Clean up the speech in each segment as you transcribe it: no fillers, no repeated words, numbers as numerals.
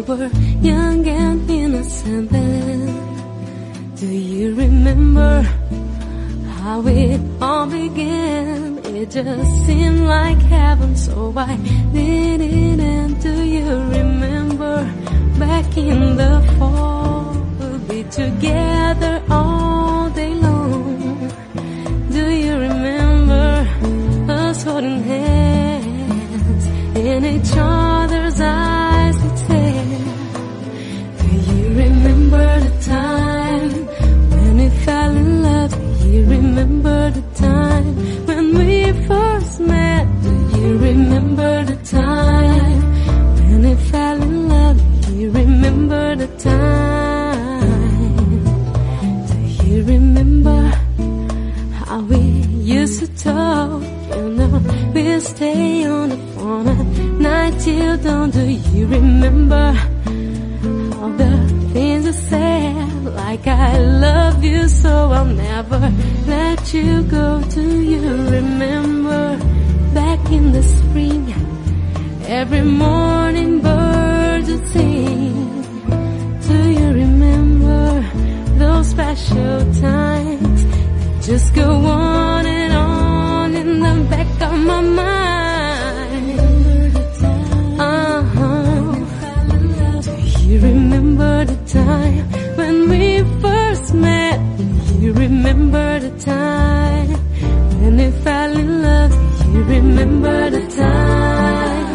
were young and innocent then. Do you remember how it all began? It just seemed like heaven, so why did it end? Do you remember back in the fall, we'll be together all day long? Do you remember us holding hands in each other's eyes that said, do you remember the time when we fell in love? Do you remember the time when we first met? Do you remember the time when we fell in love? Do you remember the time? Do you remember how we used to talk? You know, we'll stay on the phone at night till dawn. Do you remember all the things I said? Like I love you so I'll never let you go. Do you remember back in the spring, every morning birds would sing? Do you remember those special times that just go on and on in the back of my mind? Do you remember the time when we first met? Do you remember the time when we fell in love? Do you remember the time?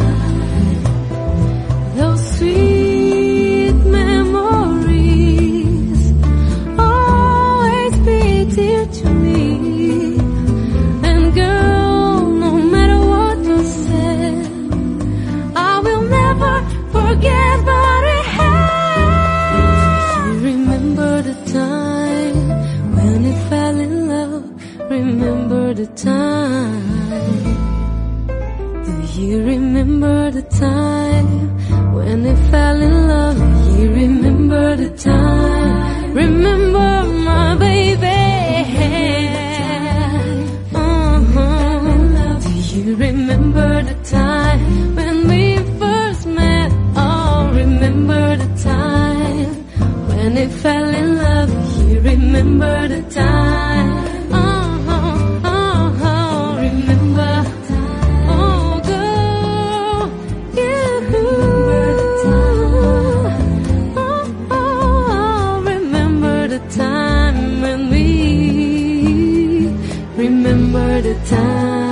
Those sweet memories always be dear to me. And girl, no matter what you said, I will never forget what we had. Do you remember the time when we fell in love? Remember the time? Do you remember the time when we fell in love? Do you remember the time? Remember my baby. Do you remember the time when we first met? Oh, remember the time when we fell in love? Do you remember the time? Remember. Oh, girl, you remember the time when we remember the time.